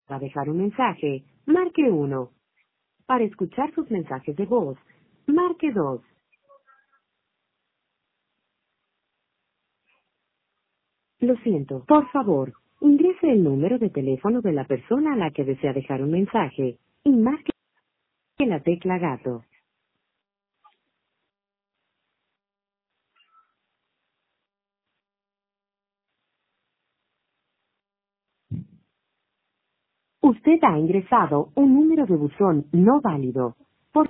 Para dejar un mensaje, marque 1. Para escuchar sus mensajes de voz, marque 2. Lo siento, por favor, ingrese el número de teléfono de la persona a la que desea dejar un mensaje y marque la tecla gato. Usted ha ingresado un número de buzón no válido.